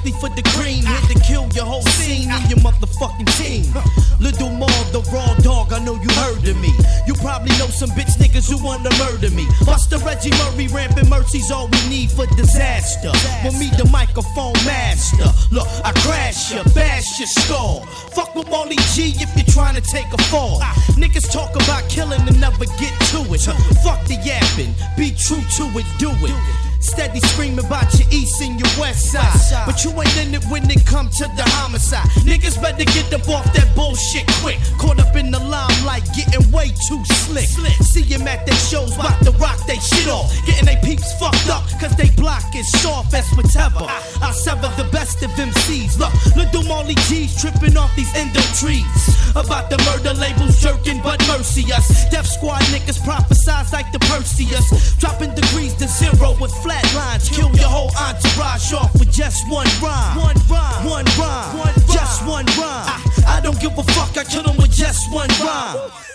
Only for the green, here to kill your whole scene and your motherfucking team. Little Maul, the raw dog, I know you heard of me. You probably know some bitch niggas who wanna murder me. Buster Reggie Murray, rampant mercy's all we need for disaster. With me, the microphone master. Look, I crash ya, bash your skull. Fuck with Wally G if you're trying to take a fall. Niggas talk about killing and never get to it. Fuck the yapping, be true to it, do it. Steady screaming about your east and your west side, but you ain't in it when it come to the homicide. Niggas better get up off that bullshit quick. Caught up in the limelight, getting way too slick. See them at their shows, about to rock they shit off. Getting they peeps fucked up, cause they block is soft as whatever. I sever the best of MCs. Look, little Molly G's tripping off these endo trees. About the murder labels jerking, but mercy us. Death Squad niggas prophesize like the Perseus. Dropping degrees to zero with flat lines. Kill your whole entourage off with just one rhyme. One rhyme, just one rhyme. I don't give a fuck, I kill them with just one rhyme.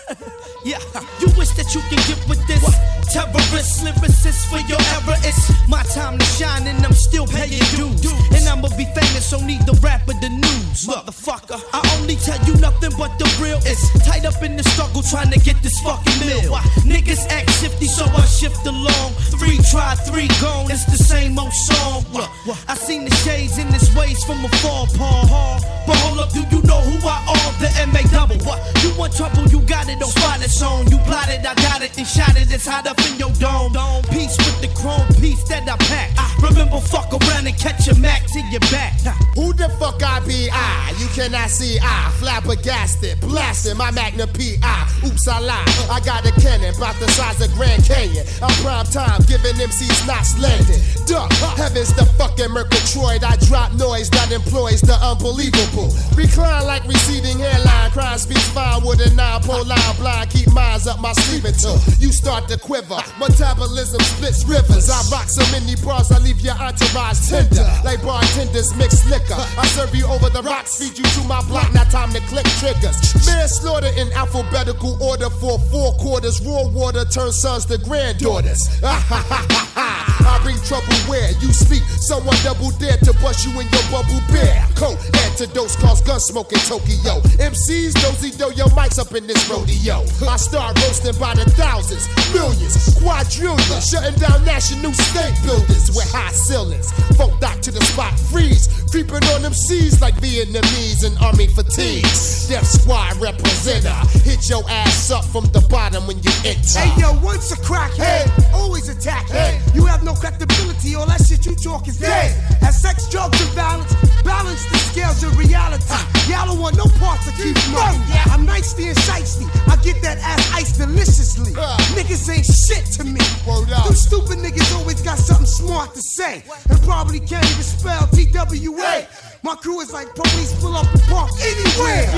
Yeah, you wish that you can get with this. Terrorist lyricist for your error. It's my time to shine and I'm still paying dues. And I'ma be famous, so need the rap of the news. Motherfucker, I only tell you nothing but the real. It's tied up in the struggle trying to get this fucking meal. Niggas act shifty, so I shift along. 3 try, 3 gone, it's the same old song. I seen the shades in this ways from afar, Paul. But hold up, do you know who I are? The MA double. You want trouble, you got it on spot it's on. You plotted, I got it and shot it. It's hot up in your dome. Peace with the chrome piece that I pack. Remember, fuck around and catch a Mac to your back. Who the fuck I be? You cannot see flabbergasted, blasting my Magna P.I. Oops, I lied. I got a cannon about the size of Grand Canyon. I'm prime time, giving MCs knots landing. Duck, heaven's the fucking Murgatroyd. I drop noise that employs the unbelievable. Recline like receding hairline. Crime speaks fine with a 9-pole line blind. Keep minds up my sleeve until you start to quiver. Metabolism splits rivers. I rock so many bars, I leave your entourage tender. Like bartenders mix liquor. I serve you over the rocks, feed you to my block. Now time to click triggers. Manslaughter in alphabetical order for 4 quarters. Raw water turns sons to granddaughters. I bring trouble where you sleep. Someone double dare to bust you in your bubble bear coat. Antidotes cause gun smoke in Tokyo. MCs nosy though your mics up in this rodeo. I start roasting by the thousands, millions, quadrillions, shutting down national state buildings with high ceilings. Funk dock to the spot, freeze, creeping on them seas like Vietnamese and army fatigues. Death Squad representer, hit your ass up from the bottom when you enter. Hey yo, once a crackhead, always attack. You have no credibility, all that shit you talk is dead. As sex, drugs, and violence, balance the scales of reality. Y'all don't want no parts of Keith Murray. I'm nicey and shiesty, I get that ass iced deliciously. Niggas ain't shit to me. Them stupid niggas always got something smart to say, and probably can't even spell TWA. My crew is like police pull up and park anywhere.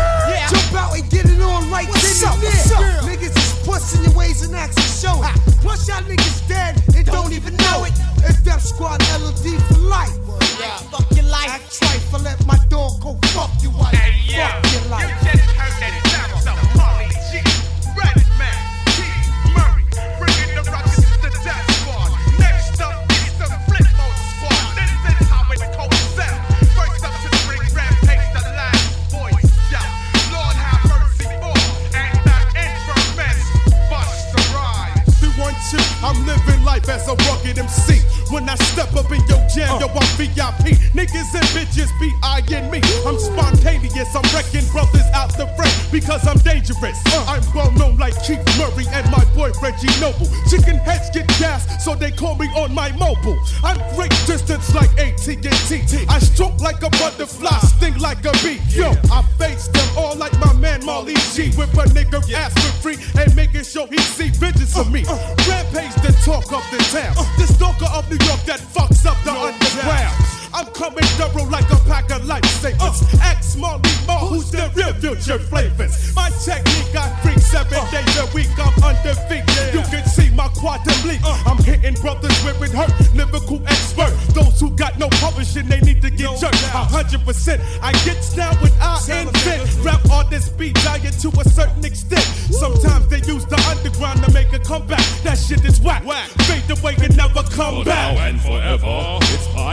Jump out and get it on right then and there. Niggas is pushing your ways and acting show it. Plus y'all niggas dead and don't even know it. It's Death Squad LOD for life. Fuck your life. Act trifle, let my dog go fuck your wife. Fuck your life. You just heard that sound of Molly G. Redman, Keith Murray, bringing the rockets to the Death Squad. Next up is the Flip Mode Squad. This is how it goes sound. First up to the ring, rampage, the last voice shout. Lord have mercy for and that infamous Busta Rhymes. 212, I'm living life as a rugged MC. When I step up in your jam, yo, I'm VIP. Niggas and bitches be eyeing me. I'm spontaneous, I'm wrecking brothers out the frame because I'm dangerous. I'm well known like Keith Murray and my boy Reggie Noble. Chicken heads get gas, so they call me on my mobile. I'm great distance like AT&T. I stroke like a butterfly, sting like a bee. Yo, I face them all like my man Molly G. Whip a nigga ass for free and making sure he see visions of me. Rampage the talk of the town. The stalker of New York that fucks up the underground. I'm coming thorough like a pack of lifesavers. Ask Molly Moore, who's the real future flavors. My technique, I freak 7 days a week, I'm undefeated. You can see my quantum leap. I'm hitting brothers where it hurt, lyrical expert. Those who got no publishing, they need to get jerked. 100%, I get down when I invent. Rap artists be dying to a certain extent. Sometimes they use the underground to make a comeback. That shit is whack. Fade away and never come back. Now and forever, it's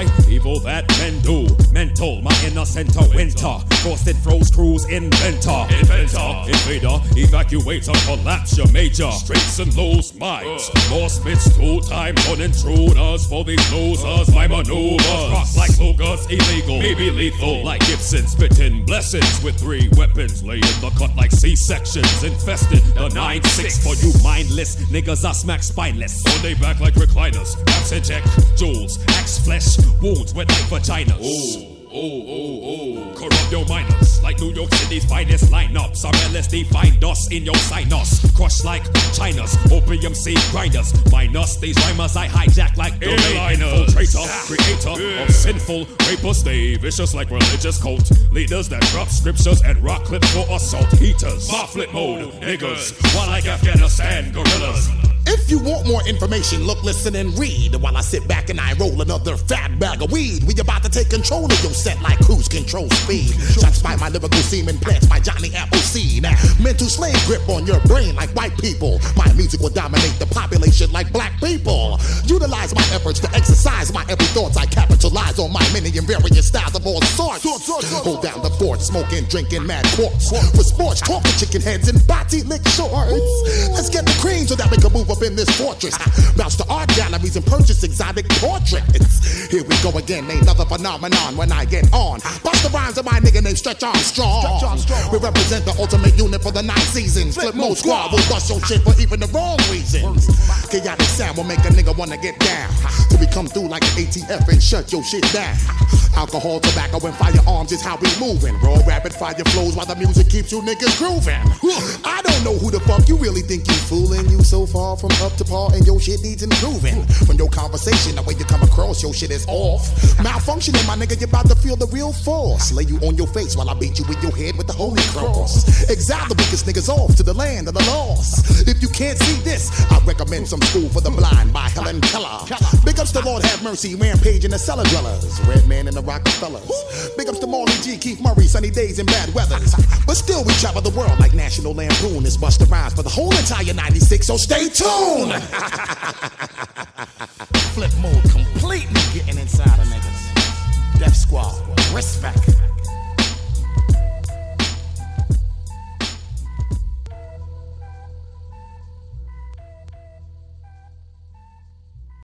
why? Evil that men do. Mental, my innocent winter. Frosted froze cruise inventor. Invader, evacuator, collapse your major. Straights and lows minds. More spits 2 times on intruders. For these losers, my maneuvers. Rock like Luger's illegal. Maybe lethal. Like Gibson spitting blessings. With 3 weapons. Lay in the cut like C-sections. Infested the 9-6. For you mindless niggas, I smack spineless. On they back like recliners. Caps inject jewels. Axe flesh. Wounds with like vaginas. Corrupt your minors like New York City's finest lineups. Our LSD find us in your sinus. Crush like China's opium seed grinders. Minus these rhymers I hijack like airliners. Infiltrator, creator of sinful rapers. Stay vicious like religious cult leaders that drop scriptures and rock clips for assault heaters. My flip mode niggas, while like Afghanistan gorillas. If you want more information, look, listen, and read while I sit back and I roll another fat bag of weed. We about to take control of your set like cruise control speed. Shots by my lyrical semen plants by Johnny Appleseed. Mental slave grip on your brain like white people. My music will dominate the population like black people. Utilize my efforts to exercise my every thoughts. I capitalize on my many and various styles of all sorts. Hold down the fort, smoking, drinking mad quartz. For sports, talking chicken heads and body lick shorts. Let's get the cream so that we can move up in this fortress. Bounce to art galleries and purchase exotic portraits. Here we go again, another phenomenon when I get on. Bust the rhymes of my nigga named Stretch Armstrong. We represent the ultimate unit for the 9 seasons. Flip mode squad will bust your shit for even the wrong reasons. Chaotic sound will make a nigga wanna get down. Till we come through like an ATF and shut your shit down. Alcohol, tobacco, and firearms is how we moving. Raw rapid fire flows while the music keeps you niggas grooving. I don't know who the fuck you really think you fooling. You so far from up to par and your shit needs improving. From your conversation, the way you come across, your shit is off. Malfunctioning, my nigga, you about to feel the real force. Lay you on your face while I beat you with your head with the holy cross. Exile the weakest niggas off to the land of the lost. If you can't see this, I recommend some School for the Blind by Helen Keller. Big ups to Lord Have Mercy, Rampage and the Cellar Dwellers. Redman and the Rockefellers. Big ups to Marley G, Keith Murray, sunny days and bad weathers. But still we travel the world like National Lampoon. It's Busta Rhymes for the whole entire 96, so stay tuned. Flip mode completely getting inside of niggas. Death Squad, respect.